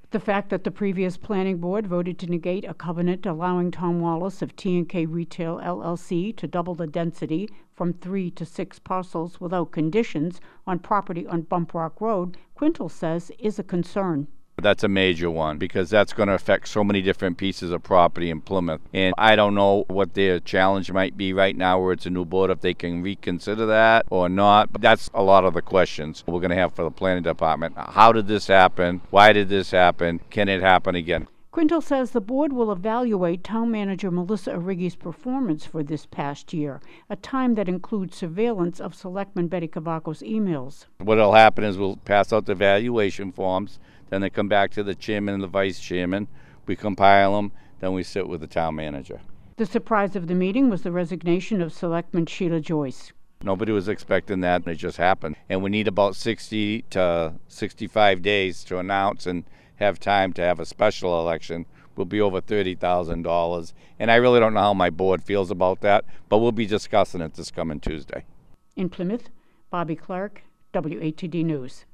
The fact that the previous planning board voted to negate a covenant allowing Tom Wallace of T&K Retail LLC to double the density from 3 to 6 parcels without conditions on property on Bump Rock Road, Quintal says is a concern. That's a major one because that's going to affect so many different pieces of property in Plymouth. And I don't know what their challenge might be right now where it's a new board, if they can reconsider that or not. But that's a lot of the questions we're going to have for the planning department. How did this happen? Why did this happen? Can it happen again? Quintal says the board will evaluate Town Manager Melissa Arrighi's performance for this past year, a time that includes surveillance of Selectman Betty Cavacos' emails. What'll happen is we'll pass out the evaluation forms, then they come back to the chairman and the vice chairman. We compile them, then we sit with the town manager. The surprise of the meeting was the resignation of Selectman Sheila Joyce. Nobody was expecting that, and it just happened. And we need about 60 to 65 days to announce and have time to have a special election. Will be over $30,000. And I really don't know how my board feels about that, but we'll be discussing it this coming Tuesday. In Plymouth, Bobby Clark, WATD News.